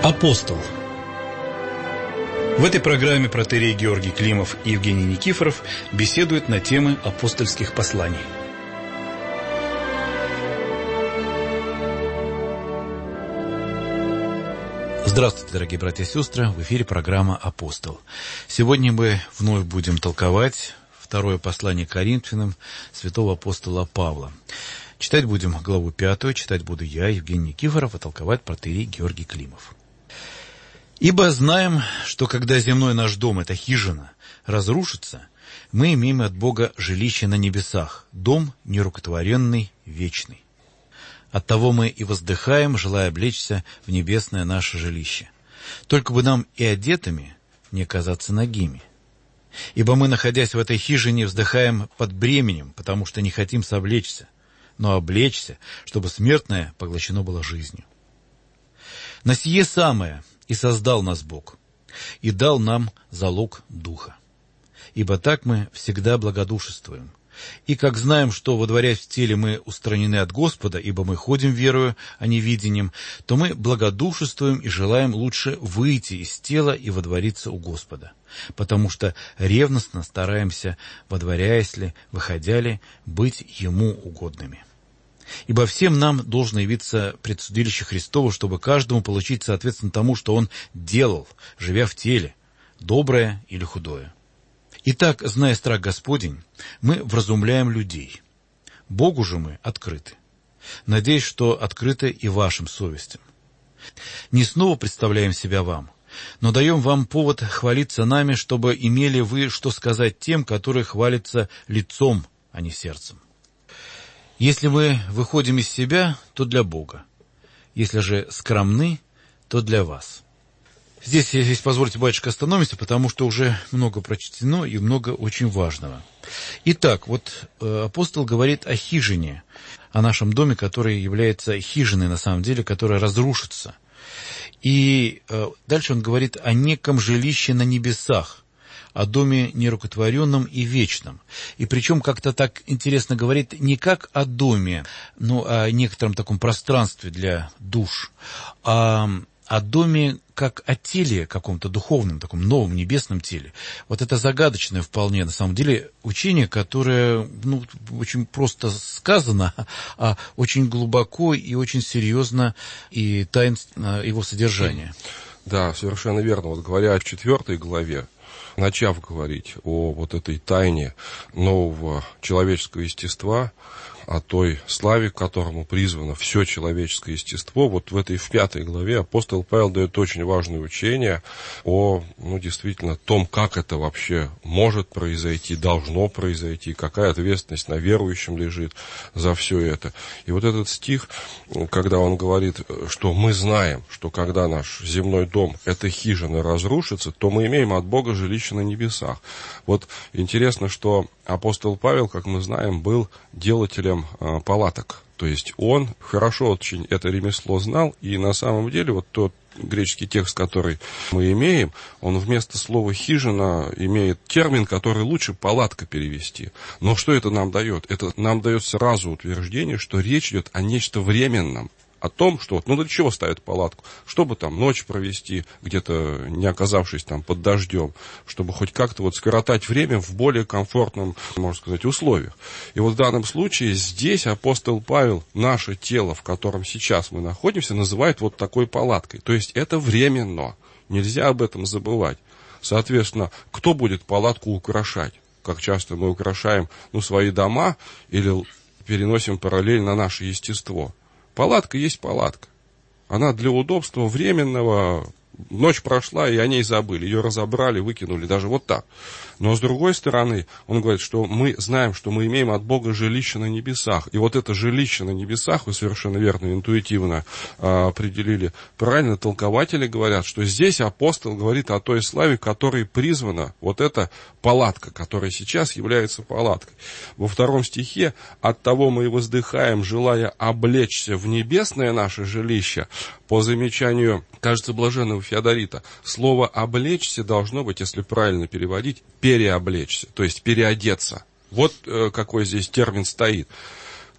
Апостол. В этой программе протоиерей Георгий Климов и Евгений Никифоров беседуют на темы апостольских посланий. Здравствуйте, дорогие братья и сестры, в эфире программа «Апостол». Сегодня мы вновь будем толковать второе послание Коринфянам святого апостола Павла. Читать будем главу 5, читать буду я, Евгений Никифоров, а толковать протоиерей Георгий Климов. «Ибо знаем, что когда земной наш дом, эта хижина, разрушится, мы имеем от Бога жилище на небесах, дом нерукотворенный, вечный. Оттого мы и воздыхаем, желая облечься в небесное наше жилище. Только бы нам и одетыми не казаться нагими. Ибо мы, находясь в этой хижине, вздыхаем под бременем, потому что не хотим совлечься, но облечься, чтобы смертное поглощено было жизнью. На сие самое и создал нас Бог, и дал нам залог Духа. Ибо так мы всегда благодушествуем. И как знаем, что, водворясь в теле, мы устранены от Господа, ибо мы ходим верою, а не видением, то мы благодушествуем и желаем лучше выйти из тела и водвориться у Господа, потому что ревностно стараемся, водворяясь ли, выходя ли, быть Ему угодными. Ибо всем нам должно явиться предсудилище Христово, чтобы каждому получить соответственно тому, что он делал, живя в теле, доброе или худое. Итак, зная страх Господень, мы вразумляем людей. Богу же мы открыты. Надеюсь, что открыты и вашим совестям. Не снова представляем себя вам, но даем вам повод хвалиться нами, чтобы имели вы что сказать тем, которые хвалятся лицом, а не сердцем. Если мы выходим из себя, то для Бога. Если же скромны, то для вас». Здесь, позвольте, батюшка, остановимся, потому что уже много прочтено и много очень важного. Итак, вот апостол говорит о хижине, о нашем доме, который является хижиной, на самом деле, которая разрушится. И дальше он говорит о неком жилище на небесах, о доме нерукотворенном и вечном. И причем как-то так интересно говорит не как о доме, но о некотором таком пространстве для душ, а о доме как о теле каком-то духовном, таком новом небесном теле. Вот это загадочное вполне, на самом деле, учение, которое очень просто сказано, а очень глубоко и очень серьезно и таинственно его содержание. Да, совершенно верно. Вот говоря о 4 главе, начав говорить о вот этой тайне нового человеческого естества, о той славе, к которому призвано все человеческое естество, вот в этой в 5 главе апостол Павел дает очень важное учение о, действительно, том, как это вообще может произойти, должно произойти, какая ответственность на верующем лежит за все это. И вот этот стих, когда он говорит, что мы знаем, что когда наш земной дом, эта хижина разрушится, то мы имеем от Бога жилище на небесах. Вот интересно, что апостол Павел, как мы знаем, был делателем палаток. То есть он хорошо очень это ремесло знал, и на самом деле вот тот греческий текст, который мы имеем, он вместо слова «хижина» имеет термин, который лучше «палатка» перевести. Но что это нам дает? Это нам дает сразу утверждение, что речь идет о нечто временном. О том, что, для чего ставят палатку? Чтобы там ночь провести, где-то не оказавшись там под дождем, чтобы хоть как-то скоротать время в более комфортном, можно сказать, условиях. И вот в данном случае здесь апостол Павел наше тело, в котором сейчас мы находимся, называет вот такой палаткой. То есть это временно. Нельзя об этом забывать. Соответственно, кто будет палатку украшать? Как часто мы украшаем, свои дома или переносим параллель на наше естество? Палатка есть палатка. Она для удобства временного. Ночь прошла, и о ней забыли. Ее разобрали, выкинули, даже вот так. Но с другой стороны, он говорит, что мы знаем, что мы имеем от Бога жилище на небесах. И вот это жилище на небесах, вы совершенно верно, интуитивно определили. Правильно, толкователи говорят, что здесь апостол говорит о той славе, которой призвана вот эта палатка, которая сейчас является палаткой. Во 2 стихе «Оттого мы и воздыхаем, желая облечься в небесное наше жилище». По замечанию, кажется, блаженного Феодорита, слово «облечься» должно быть, если правильно переводить, переоблечься, то есть переодеться. Вот какой здесь термин стоит.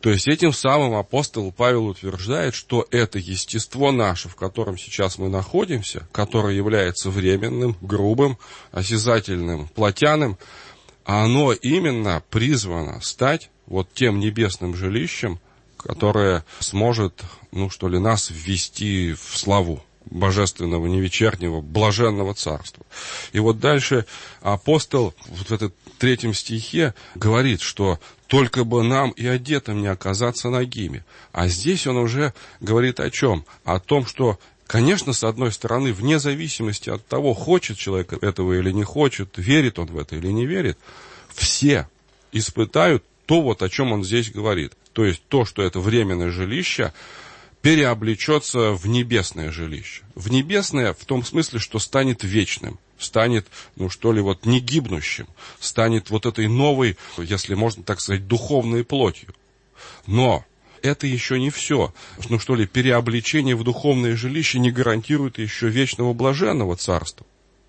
То есть этим самым апостол Павел утверждает, что это естество наше, в котором сейчас мы находимся, которое является временным, грубым, осязательным, плотяным, оно именно призвано стать вот тем небесным жилищем, которое сможет, нас ввести в славу божественного, невечернего, блаженного царства. И вот дальше апостол вот в этом 3 стихе говорит, что только бы нам и одетым не оказаться нагими. А здесь он уже говорит о чем? О том, что, конечно, с одной стороны, вне зависимости от того, хочет человек этого или не хочет, верит он в это или не верит, все испытают то, о чем он здесь говорит. То есть то, что это временное жилище, переоблечется в небесное жилище. В небесное в том смысле, что станет вечным, станет, не гибнущим, станет вот этой новой, если можно так сказать, духовной плотью. Но это еще не все. Переоблечение в духовное жилище не гарантирует еще вечного блаженного царства.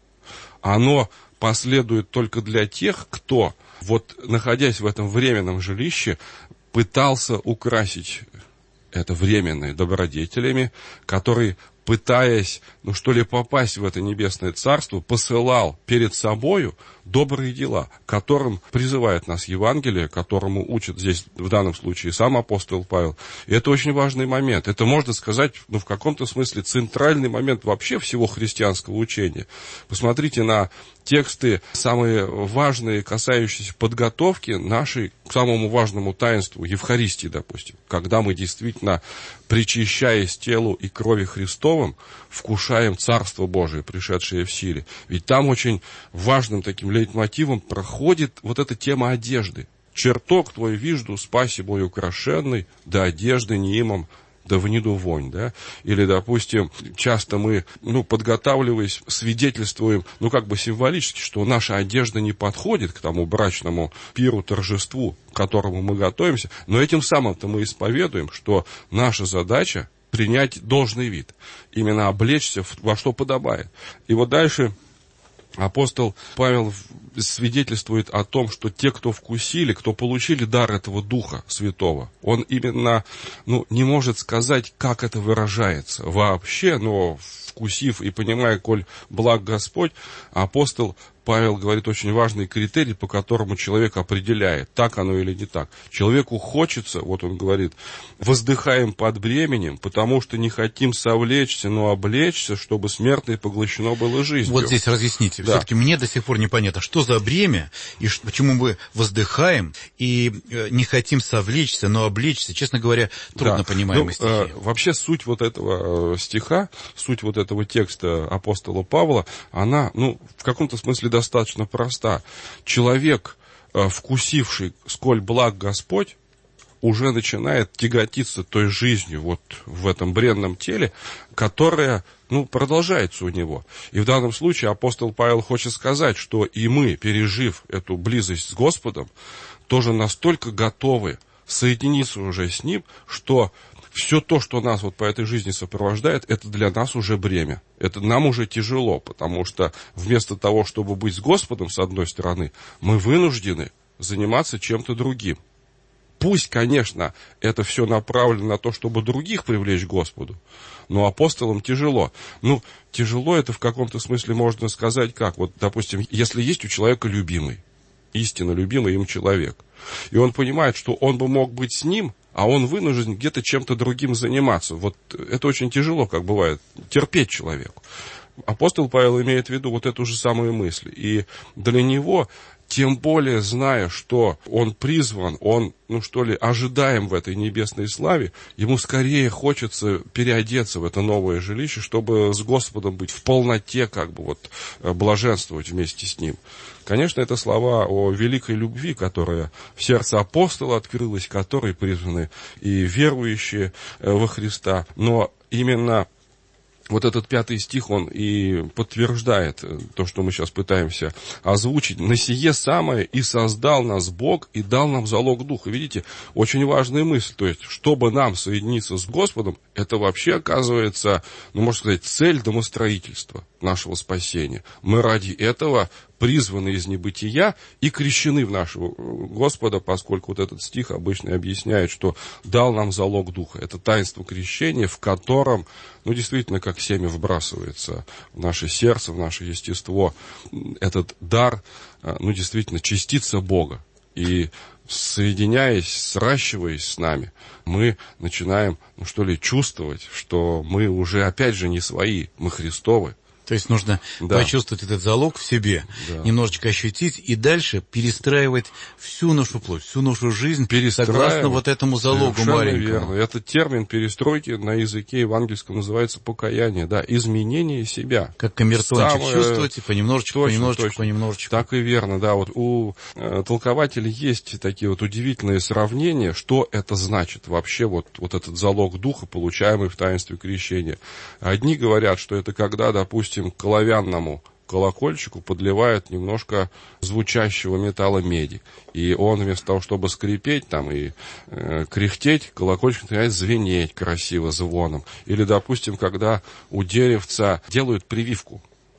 Оно последует только для тех, кто, находясь в этом временном жилище, пытался украсить это временное добродетелями, который, пытаясь, попасть в это небесное царство, посылал перед собою добрые дела, которым призывает нас Евангелие, которому учит здесь, в данном случае, сам апостол Павел. И это очень важный момент. Это, можно сказать, в каком-то смысле центральный момент вообще всего христианского учения. Посмотрите на тексты, самые важные, касающиеся подготовки нашей к самому важному таинству, Евхаристии, допустим, когда мы действительно, причащаясь телу и крови Христовым, вкушаем Царство Божие, пришедшее в силе. Ведь там очень важным таким лейтмотивом проходит эта тема одежды. «Чертог твой вижду, спаси мой украшенный, да одежды не имам, да вниду вонь», да? Или, допустим, часто мы, подготавливаясь, свидетельствуем, символически, что наша одежда не подходит к тому брачному пиру, торжеству, к которому мы готовимся, но этим самым-то мы исповедуем, что наша задача принять должный вид, именно облечься во что подобает. И дальше апостол Павел свидетельствует о том, что те, кто вкусили, кто получили дар этого Духа Святого, он именно, не может сказать, как это выражается вообще, но вкусив и понимая, коль благ Господь, апостол Павел говорит очень важный критерий, по которому человек определяет, так оно или не так. Человеку хочется, он говорит, воздыхаем под бременем, потому что не хотим совлечься, но облечься, чтобы смертное поглощено было жизнью. Вот здесь разъясните. Да. Все-таки мне до сих пор непонятно, что за бремя, и почему мы воздыхаем и не хотим совлечься, но облечься. Честно говоря, трудно понимаемые стихи. Вообще суть этого стиха, суть этого текста апостола Павла, она, в каком-то смысле достаточно проста. Человек, вкусивший, сколь благ Господь, уже начинает тяготиться той жизнью в этом бренном теле, которая, продолжается у него. И в данном случае апостол Павел хочет сказать, что и мы, пережив эту близость с Господом, тоже настолько готовы соединиться уже с Ним, что все то, что нас по этой жизни сопровождает, это для нас уже бремя. Это нам уже тяжело, потому что вместо того, чтобы быть с Господом, с одной стороны, мы вынуждены заниматься чем-то другим. Пусть, конечно, это все направлено на то, чтобы других привлечь к Господу, но апостолам тяжело. Тяжело это в каком-то смысле можно сказать как. Допустим, если есть у человека любимый, истинно любимый им человек, и он понимает, что он бы мог быть с ним, а он вынужден где-то чем-то другим заниматься. Это очень тяжело, как бывает, терпеть человеку. Апостол Павел имеет в виду эту же самую мысль. И для него, тем более зная, что он призван, он, ожидаем в этой небесной славе, ему скорее хочется переодеться в это новое жилище, чтобы с Господом быть в полноте, блаженствовать вместе с Ним. Конечно, это слова о великой любви, которая в сердце апостола открылась, которой призваны и верующие во Христа. Но именно этот 5 стих, он и подтверждает то, что мы сейчас пытаемся озвучить. «На сие самое и создал нас Бог, и дал нам залог Духа». Видите, очень важная мысль. То есть, чтобы нам соединиться с Господом, это вообще оказывается, можно сказать, цель домостроительства нашего спасения. Мы ради этого призваны из небытия и крещены в нашего Господа, поскольку вот этот стих обычно объясняет, что дал нам залог Духа. Это таинство крещения, в котором, действительно, как семя вбрасывается в наше сердце, в наше естество, этот дар, действительно, частица Бога. И соединяясь, сращиваясь с нами, мы начинаем, чувствовать, что мы уже, опять же, не свои, мы Христовы. То есть нужно почувствовать этот залог в себе, немножечко ощутить и дальше перестраивать всю нашу плоть, всю нашу жизнь согласно вот этому залогу маленькому. Верно. Этот термин перестройки на языке евангельском называется покаяние, изменение себя. Как камертончик чувствовать, и понемножечку. Так и верно, Вот у толкователей есть такие удивительные сравнения, что это значит вообще вот этот залог Духа, получаемый в таинстве крещения. Одни говорят, что это когда, допустим, к оловянному колокольчику подливают немножко звучащего металла меди. И он вместо того, чтобы скрипеть и кряхтеть, колокольчик начинает звенеть красиво звоном. Или, допустим, когда у деревца делают прививку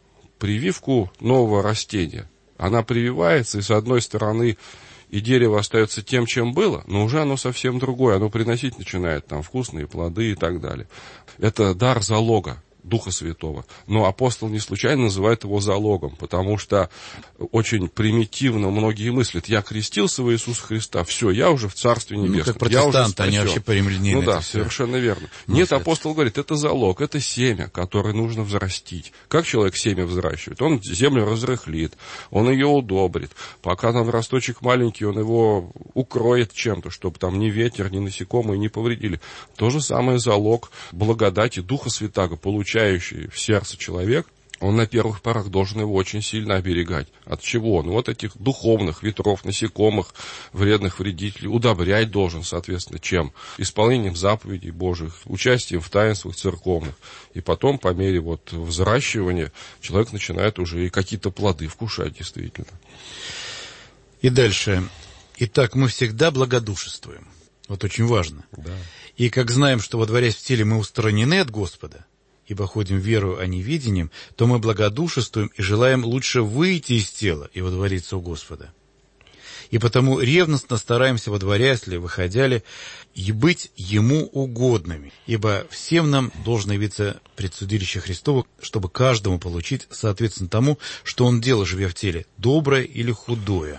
нового растения. Она прививается, и с одной стороны и дерево остается тем, чем было, но уже оно совсем другое. Оно приносить начинает вкусные плоды и так далее. Это дар залога Духа Святого. Но апостол не случайно называет его залогом, потому что очень примитивно многие мыслят: я крестился во Иисуса Христа, все, я уже в Царстве Небесном. Как протестанты, они вообще прямолинейно. Совершенно верно. Нет, апостол говорит, это залог, это семя, которое нужно взрастить. Как человек семя взращивает? Он землю разрыхлит, он ее удобрит. Пока росточек маленький, он его укроет чем-то, чтобы ни ветер, ни насекомые не повредили. То же самое залог благодати Духа Святаго, получающий в сердце человек, он на первых порах должен его очень сильно оберегать. От чего? Этих духовных ветров, насекомых, вредных вредителей удобрять должен, соответственно, чем? Исполнением заповедей Божьих, участием в таинствах церковных. И потом, по мере взращивания, человек начинает уже и какие-то плоды вкушать, действительно. И дальше. Итак, мы всегда благодушествуем. Очень важно. И как знаем, что, водворясь в теле, мы устранены от Господа, ибо ходим верою, а не видением, то мы благодушествуем и желаем лучше выйти из тела и водвориться у Господа. И потому ревностно стараемся, водворяясь ли, выходя ли, и быть Ему угодными, ибо всем нам должно явиться предсудилище Христово, чтобы каждому получить соответственно тому, что он делал, живя в теле, доброе или худое.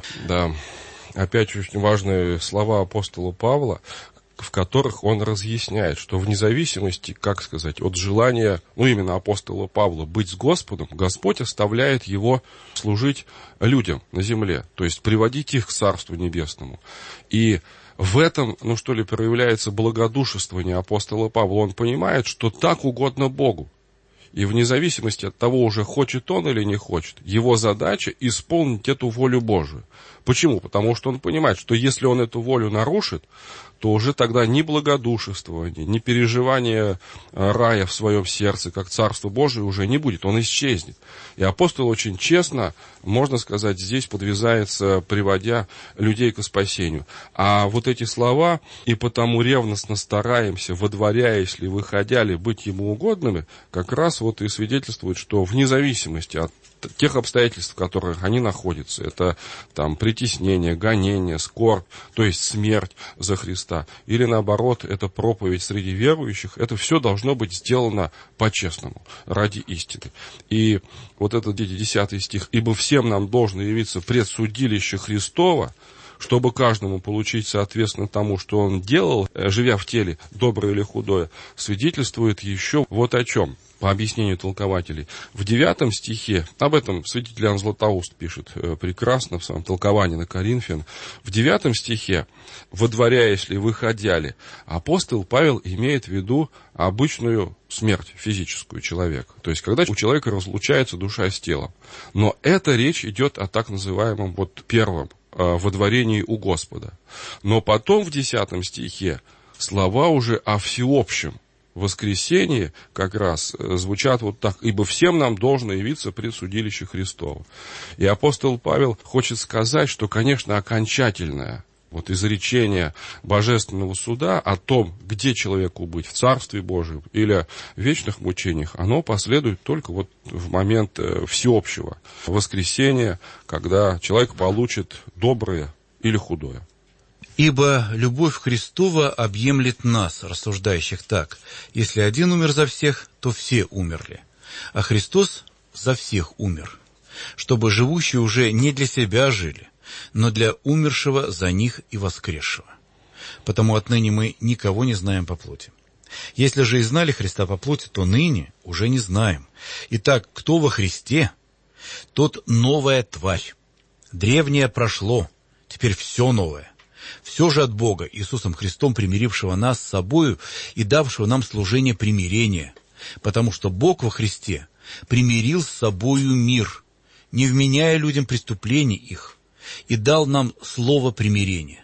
Опять очень важные слова апостола Павла, в которых он разъясняет, что вне зависимости, от желания, именно апостола Павла, быть с Господом, Господь оставляет его служить людям на земле, то есть приводить их к Царству Небесному. И в этом, проявляется благодушествование апостола Павла. Он понимает, что так угодно Богу. И вне зависимости от того, уже хочет он или не хочет, его задача исполнить эту волю Божию. Почему? Потому что он понимает, что если он эту волю нарушит, то уже тогда ни благодушествования, ни переживания рая в своем сердце, как Царство Божие, уже не будет, он исчезнет. И апостол очень честно, можно сказать, здесь подвязается, приводя людей к спасению. А эти слова: «и потому ревностно стараемся, водворяясь ли, выходя ли, быть Ему угодными», как раз и свидетельствует, что вне зависимости от тех обстоятельств, в которых они находятся, это притеснение, гонение, скорбь, то есть смерть за Христа, или наоборот, это проповедь среди верующих, это все должно быть сделано по-честному, ради истины. И этот 10 стих: «Ибо всем нам должно явиться предсудилище Христово, чтобы каждому получить соответственно тому, что он делал, живя в теле, доброе или худое», свидетельствует еще о чем. По объяснению толкователей. В 9 стихе, об этом святитель Иоанн Златоуст пишет прекрасно в своем толковании на Коринфян. В 9 стихе: «водворяясь ли, выходя ли», апостол Павел имеет в виду обычную смерть физическую человека. То есть, когда у человека разлучается душа с телом. Но эта речь идет о так называемом первом водворении у Господа. Но потом в 10 стихе слова уже о всеобщем воскресенье как раз звучат так: «Ибо всем нам должно явиться предсудилище Христово». И апостол Павел хочет сказать, что, конечно, окончательное вот изречения божественного суда о том, где человеку быть, в Царстве Божьем или в вечных мучениях, оно последует только вот в момент всеобщего воскресения, когда человек получит доброе или худое. «Ибо любовь Христова объемлет нас, рассуждающих так: если один умер за всех, то все умерли, а Христос за всех умер, чтобы живущие уже не для себя жили, но для умершего за них и воскресшего. Потому отныне мы никого не знаем по плоти. Если же и знали Христа по плоти, то ныне уже не знаем. Итак, кто во Христе, тот новая тварь. Древнее прошло, теперь все новое. Все же от Бога, Иисусом Христом, примирившего нас с собою и давшего нам служение примирения, потому что Бог во Христе примирил с собою мир, не вменяя людям преступлений их, и дал нам слово примирения.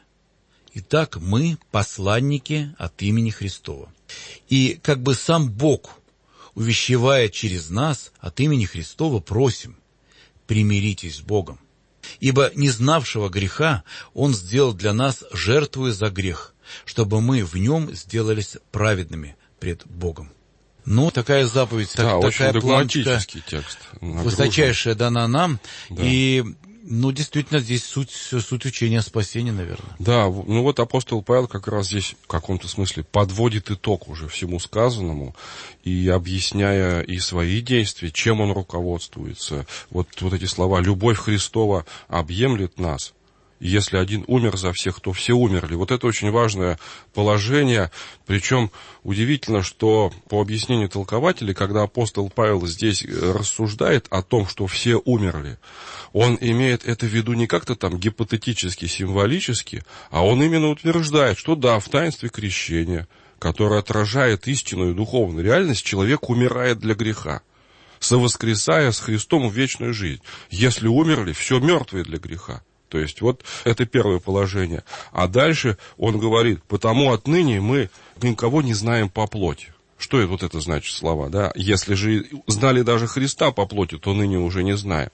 Итак, мы посланники от имени Христова. И как бы сам Бог, увещевая через нас от имени Христова, просим: примиритесь с Богом. Ибо не знавшего греха Он сделал для нас жертвою за грех, чтобы мы в нем сделались праведными пред Богом». Ну, такая заповедь, да, такая планочка текст, высочайшая дана нам, да. И, действительно, здесь суть учения о спасении, наверное. Да, вот апостол Павел как раз здесь в каком-то смысле подводит итог уже всему сказанному, и объясняя и свои действия, чем он руководствуется. Вот эти слова: «Любовь Христова объемлет нас». Если один умер за всех, то все умерли. Вот это очень важное положение. Причем удивительно, что по объяснению толкователей, когда апостол Павел здесь рассуждает о том, что все умерли, он имеет это в виду не как-то там гипотетически, символически, а он именно утверждает, что да, в таинстве крещения, которое отражает истинную духовную реальность, человек умирает для греха, совоскресая с Христом в вечную жизнь. Если умерли, все мертвые для греха. То есть, вот это первое положение. А дальше он говорит: потому отныне мы никого не знаем по плоти. Что это значит слова, да? Если же знали даже Христа по плоти, то ныне уже не знаем.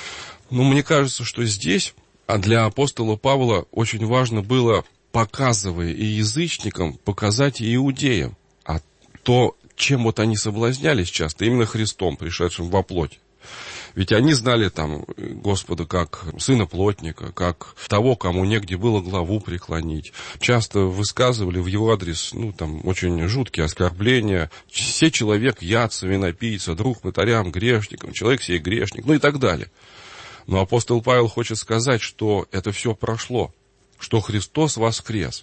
Мне кажется, что здесь для апостола Павла очень важно было, показывая и язычникам, показать и иудеям. А то, чем они соблазнялись часто, именно Христом, пришедшим во плоть. Ведь они знали Господа как сына плотника, как того, кому негде было главу преклонить. Часто высказывали в его адрес, очень жуткие оскорбления. «Се человек ядца, винопийца, друг мытарям, грешникам, человек сей грешник», и так далее. Но апостол Павел хочет сказать, что это все прошло, что Христос воскрес.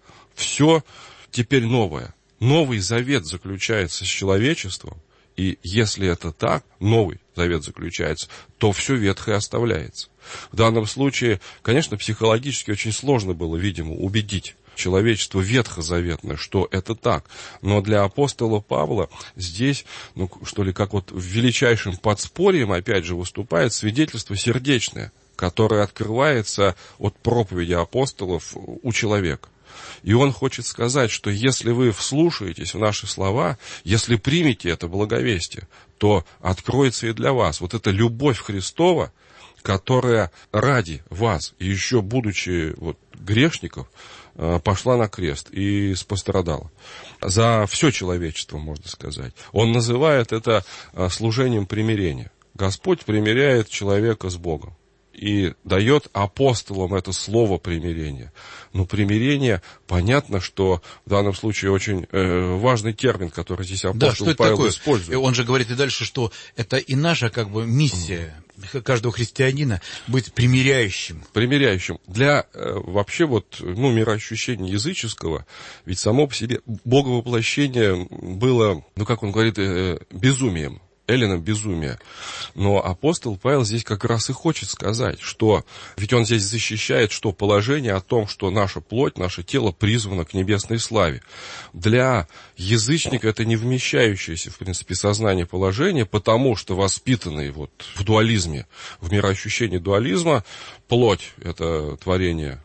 Все теперь новое. Новый завет заключается с человечеством. И если это так, новый завет заключается, то все ветхое оставляется. В данном случае, конечно, психологически очень сложно было, видимо, убедить человечество ветхозаветное, что это так. Но для апостола Павла здесь, как в величайшем подспорьем, опять же, выступает свидетельство сердечное, которое открывается от проповеди апостолов у человека. И он хочет сказать, что если вы вслушаетесь в наши слова, если примете это благовестие, то откроется и для вас вот эта любовь Христова, которая ради вас, и еще будучи грешников, пошла на крест и пострадала. За все человечество, можно сказать. Он называет это служением примирения. Господь примиряет человека с Богом и дает апостолам это слово примирения. Но примирение, понятно, что в данном случае очень важный термин, который здесь апостол Павел использует. Он же говорит и дальше, что это и наша миссия каждого христианина быть примиряющим. Примиряющим. Для вообще мироощущения языческого, ведь само по себе боговоплощение было, как он говорит, безумием. Эллином безумие. Но апостол Павел здесь как раз и хочет сказать, что, ведь он здесь защищает, что положение о том, что наша плоть, наше тело призвано к небесной славе. Для язычника это не вмещающееся, в принципе, сознание положение, потому что воспитанный в дуализме, в мироощущении дуализма, плоть – это творение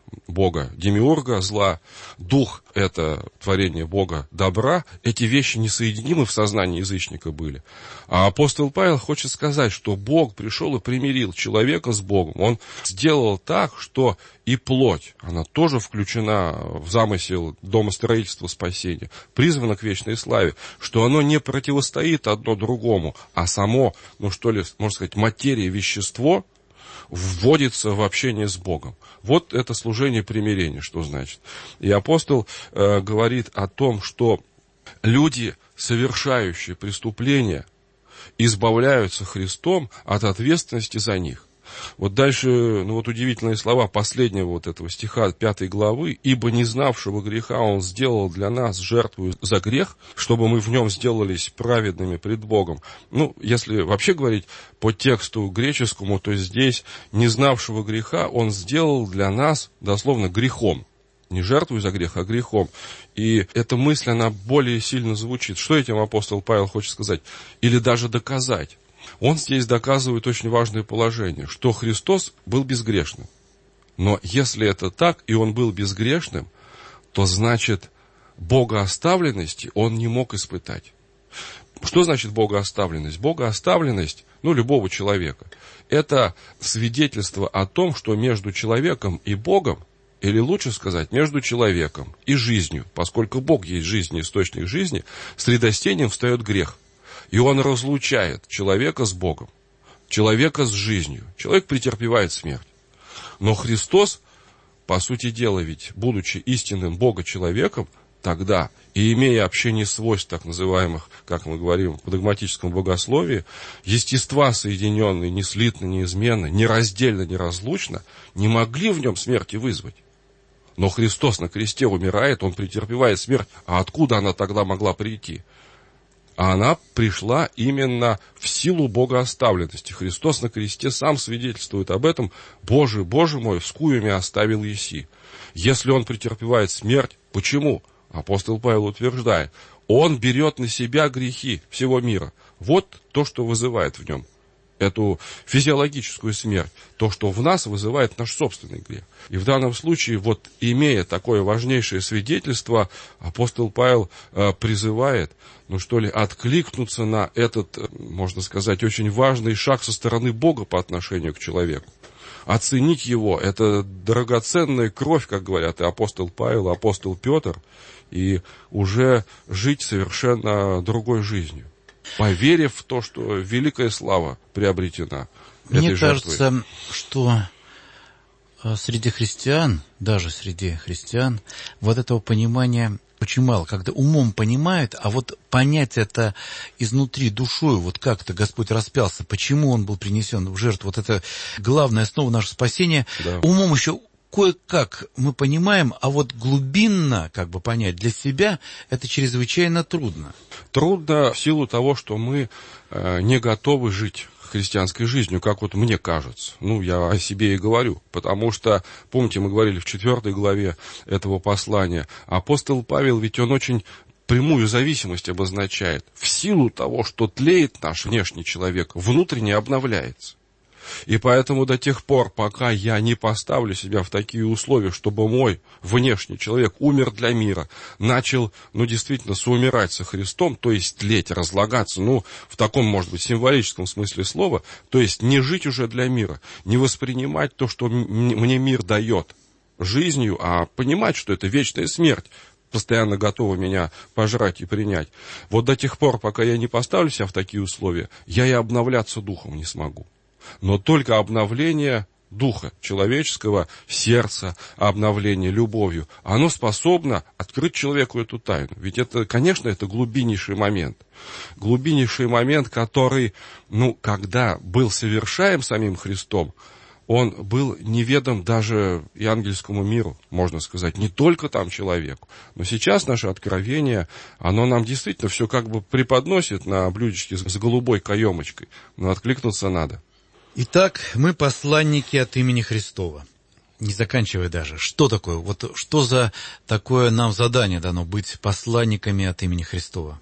Бога Демиурга, зла, дух – это творение Бога добра. Эти вещи несоединимы в сознании язычника были. А апостол Павел хочет сказать, что Бог пришел и примирил человека с Богом. Он сделал так, что и плоть, она тоже включена в замысел домостроительства спасения, призвана к вечной славе, что оно не противостоит одно другому, а само, можно сказать, материя, вещество вводится в общение с Богом. Вот это служение примирения, что значит. И апостол говорит о том, что люди, совершающие преступления, избавляются Христом от ответственности за них. Вот дальше, удивительные слова последнего этого стиха 5 главы. «Ибо не знавшего греха Он сделал для нас жертву за грех, чтобы мы в нем сделались праведными пред Богом». Если вообще говорить по тексту греческому, то здесь не знавшего греха Он сделал для нас, дословно, грехом. Не жертвой за грех, а грехом. И эта мысль, она более сильно звучит. Что этим апостол Павел хочет сказать? Или даже доказать. Он здесь доказывает очень важное положение, что Христос был безгрешным. Но если это так, и Он был безгрешным, то значит, богооставленности Он не мог испытать. Что значит богооставленность? Богооставленность, любого человека, это свидетельство о том, что между человеком и Богом, или лучше сказать, между человеком и жизнью, поскольку Бог есть жизнь, источник жизни, средостением встает грех. И он разлучает человека с Богом, человека с жизнью. Человек претерпевает смерть. Но Христос, по сути дела, ведь, будучи истинным Бога-человеком, тогда, и имея общение свойств, так называемых, как мы говорим в догматическом богословии, естества, соединенные неслитно, неизменно, нераздельно, неразлучно, не могли в нем смерти вызвать. Но Христос на кресте умирает, Он претерпевает смерть. А откуда она тогда могла прийти? А она пришла именно в силу богооставленности. Христос на кресте сам свидетельствует об этом. «Боже, Боже мой, вскую меня оставил еси». Если Он претерпевает смерть, почему? Апостол Павел утверждает, Он берет на себя грехи всего мира. Вот то, что вызывает в нем эту физиологическую смерть, то, что в нас вызывает наш собственный грех. И в данном случае, имея такое важнейшее свидетельство, апостол Павел призывает, откликнуться на этот, можно сказать, очень важный шаг со стороны Бога по отношению к человеку. Оценить его, это драгоценная кровь, как говорят и апостол Павел, и апостол Петр, и уже жить совершенно другой жизнью, поверив в то, что великая слава приобретена этой жертвой. Мне кажется, что среди христиан, даже среди христиан, этого понимания очень мало. Когда умом понимают, а понять это изнутри, душой, как-то Господь распялся, почему Он был принесен в жертву, это главная основа нашего спасения. Да. Умом еще кое-как мы понимаем, а глубинно, понять для себя, это чрезвычайно трудно. Трудно в силу того, что мы не готовы жить христианской жизнью, как мне кажется. Я о себе и говорю. Потому что, помните, мы говорили в 4 главе этого послания, апостол Павел, ведь он очень прямую зависимость обозначает. В силу того, что тлеет наш внешний человек, внутренне обновляется. И поэтому до тех пор, пока я не поставлю себя в такие условия, чтобы мой внешний человек умер для мира, начал, действительно, соумирать со Христом, то есть тлеть, разлагаться, в таком, может быть, символическом смысле слова, то есть не жить уже для мира, не воспринимать то, что мне мир дает жизнью, а понимать, что это вечная смерть, постоянно готова меня пожрать и принять. До тех пор, пока я не поставлю себя в такие условия, я и обновляться духом не смогу. Но только обновление духа человеческого, сердца, обновление любовью, оно способно открыть человеку эту тайну. Ведь это, конечно, это глубиннейший момент. Глубиннейший момент, который, когда был совершаем самим Христом, он был неведом даже и ангельскому миру, можно сказать, не только там человеку. Но сейчас наше откровение, оно нам действительно все преподносит на блюдечке с голубой каемочкой, но откликнуться надо. Итак, мы посланники от имени Христова. Не заканчивая даже. Что такое? Что за такое нам задание дано быть посланниками от имени Христова?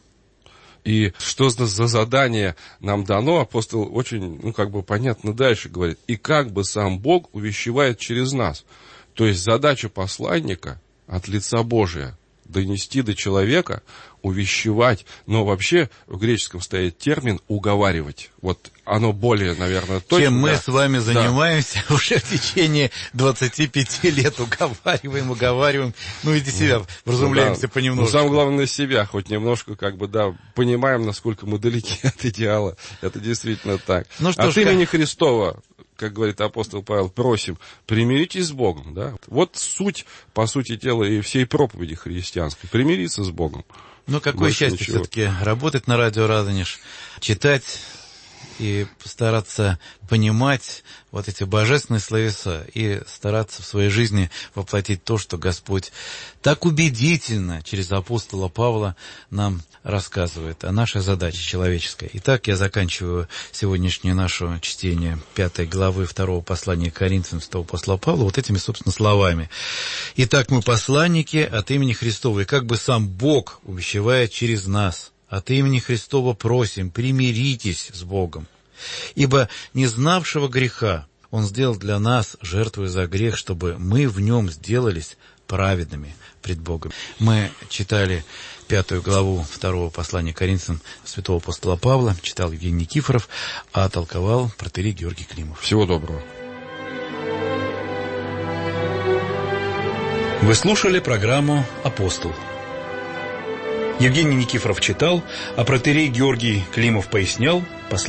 И что за задание нам дано, апостол очень, понятно дальше говорит. И сам Бог увещевает через нас. То есть задача посланника от лица Божия донести до человека, увещевать, но вообще в греческом стоит термин «уговаривать». Вот оно более, наверное, точно. Чем мы с вами занимаемся уже в течение 25 лет, уговариваем, ведь и себя вразумляемся понемножку. Самое главное, себя хоть немножко, понимаем, насколько мы далеки от идеала. Это действительно так. От имени Христова, как говорит апостол Павел, просим, примиритесь с Богом. Да? Вот суть, по сути дела, и всей проповеди христианской. Примириться с Богом. Какое счастье все-таки работать на радио Радонеж, читать и стараться понимать вот эти божественные словеса и стараться в своей жизни воплотить то, что Господь так убедительно через апостола Павла нам рассказывает о нашей задаче человеческой. Итак, я заканчиваю сегодняшнее наше чтение 5 главы 2 послания к Коринфянам святого апостола Павла вот этими, собственно, словами. «Итак, мы посланники от имени Христова, и как бы сам Бог увещевает через нас. От имени Христова просим, примиритесь с Богом. Ибо не знавшего греха Он сделал для нас жертву за грех, чтобы мы в нем сделались праведными пред Богом». Мы читали 5 главу 2 послания к Коринфянам святого апостола Павла, читал Евгений Никифоров, а толковал протоиерей Георгий Климов. Всего доброго. Вы слушали программу «Апостол». Евгений Никифоров читал, а протоиерей Георгий Климов пояснял